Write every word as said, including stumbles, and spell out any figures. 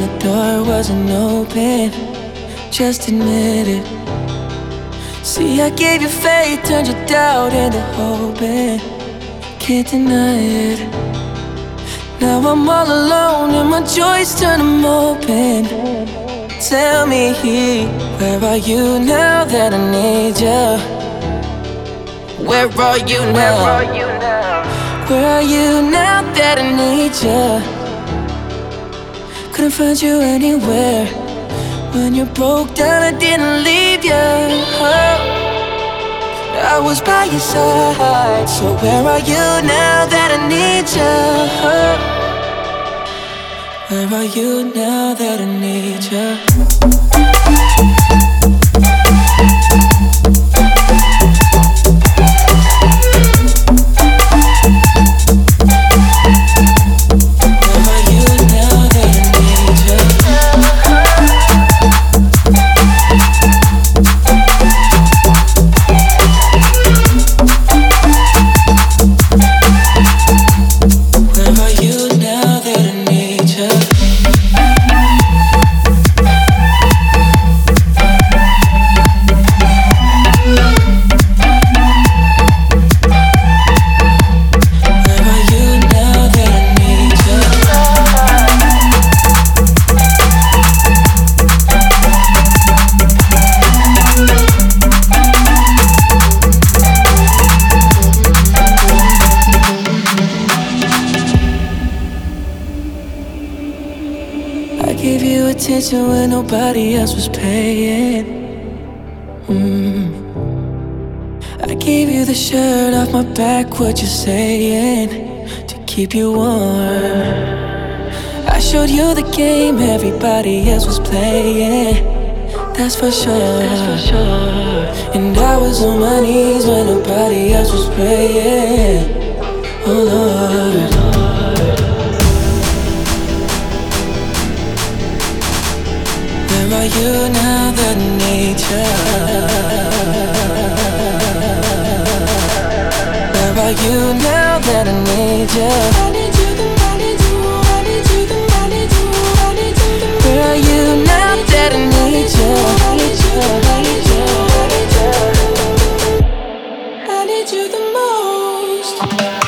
the door wasn't open. Just admit it. See, I gave you faith, turned your doubt into hope, and can't deny it. Now I'm all alone and my joys turn them open. Tell me, where are you now that I need you? Where are you now? Where are you now that I need you? Couldn't find you anywhere. When you broke down, I didn't leave you. I was by your side. So where are you now that I need you? Where are you now that I need you? I gave you attention when nobody else was paying. mm. I gave you the shirt off my back, what you saying, to keep you warm. I showed you the game everybody else was playing. That's for sure, That's for sure. And I was on my knees when nobody else was praying. Oh Lord, where are you now that I need you? Where are you now that I need you? I need you, I need you, I need you, I need you, I need you. Where are you now that I need you? I need you, I need you, I need you. I need you the most.